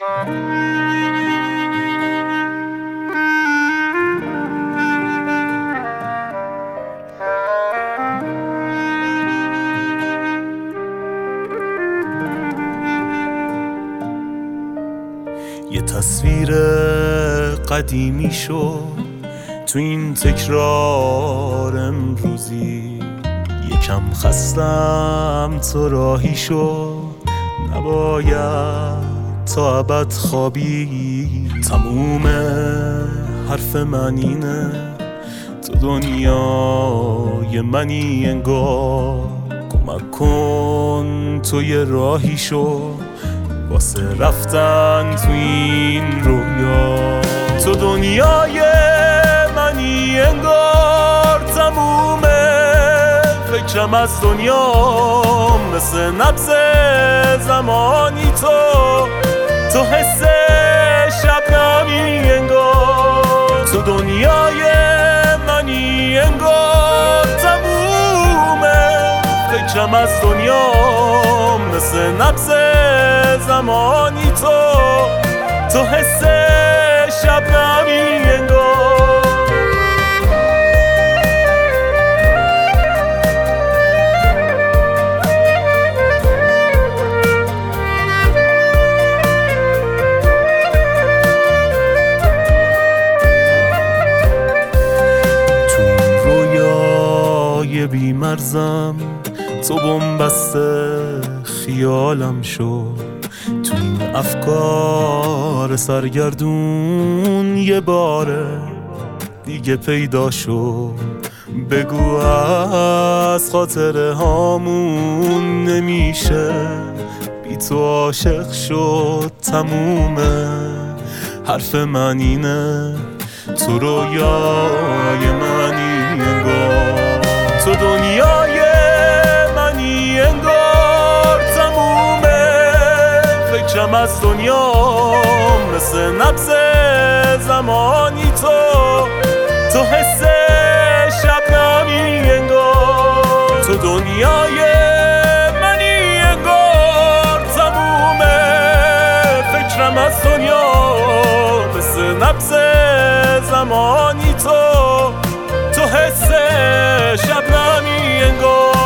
یه تصویر قدیمی شو تو این تکرار امروزی، یکم خستم تو راهی شو، نباید تا ابد خوابی. تموم حرف من اینه تو دنیای منی انگار، کمک کن تو یه راهی شو واسه رفتن تو این رویا. تو دنیای منی انگار، تموم فکرم از دنیا مثل نبض زمانی تو حس شبنمی انگار. تو دنیای منی انگار، تموم فکرم از دنیا مثل نبض زمانی تو حس شبنمی انگار. تو این رویای بی‌مرزم تو بن‌بست خیالم شو، تو این افکار سرگردون یه باره دیگه پیدا شو. بگو از خاطره هامون نمیشه بی تو عاشق شد. تمومه حرف من اینه تو رویای منی انگار. تو دنیای منی انگار، تموم فکرم از دنیا مثل نبض زمانی تو حس شبنمی انگار. تو دنیای منی انگار، تموم فکرم از دنیا مثل نبض زمانی تو حس شبنمی انگار.